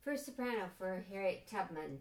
First soprano for Harriet Tubman.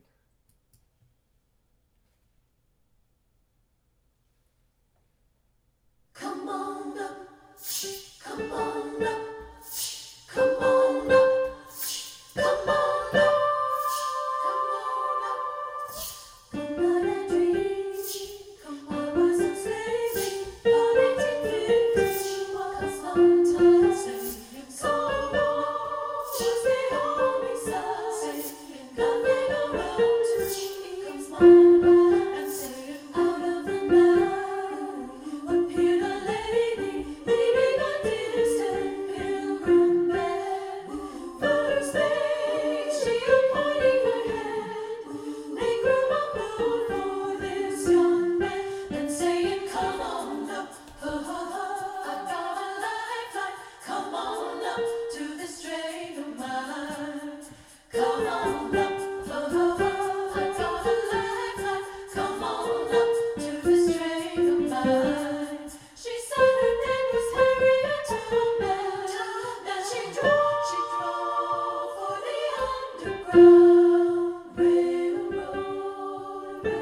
Come on up, come on up, come on up, come on up, come on up. Come on and dream, come on, I was enslaving, but 1850 was fantastic. So long, just the only side, coming around to me, comes my and saying out of the night, appeared a lady, leading a distant pilgrim band. For her space, she pointing her hand, make room up for this young man, and saying, come on up, I got a lifeline, come on up to this train of mine. Come on up, I got a lifeline, come on up to this train of mine. She said her name was Harriet Tubman, and she drove for the Underground Railroad,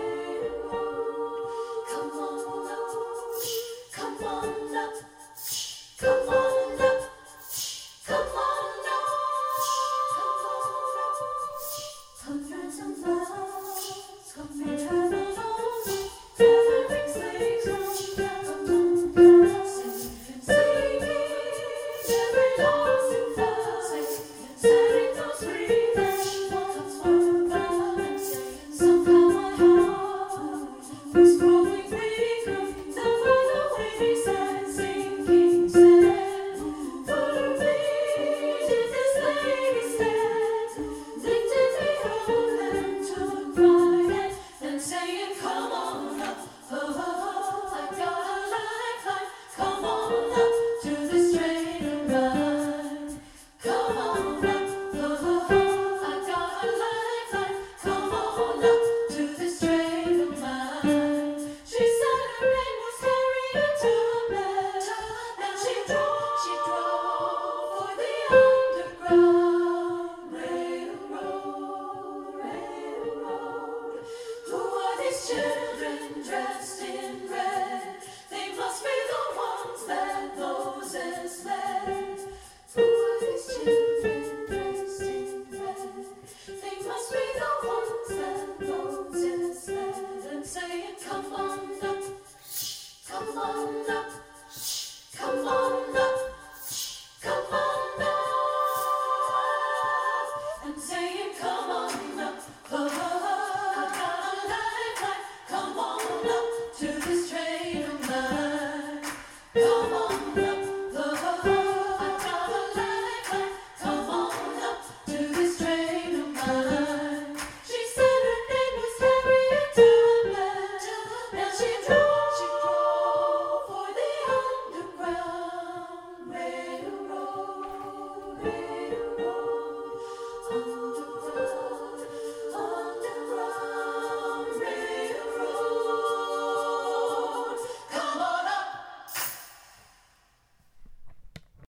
Come on up, come on up, come on up, come on up, come on up. Hundreds of miles, come and travel on, gathering slaves from down the coast, singing every lost and found, setting those free that once were bound. Somehow my heart was growing weaker, down by the wayside, sinking sand. For me did this lady stand, lifted me up and took my hand, and saying, come on up, I got a lifeline, come on up to this train of mine. Come on up, I got a lifeline, come on up to this train of mine. She said her name was Harriet Tubman, and she drove for the Underground Railroad. Who are these children dressed in red? They must be the ones that Moses led. Who are these children dressed in red? They must be the ones that Moses led. And saying, come on up, come on up, come on up, come on up. And saying, come on up, I got a lifeline, come on up to this train of mine. Come on.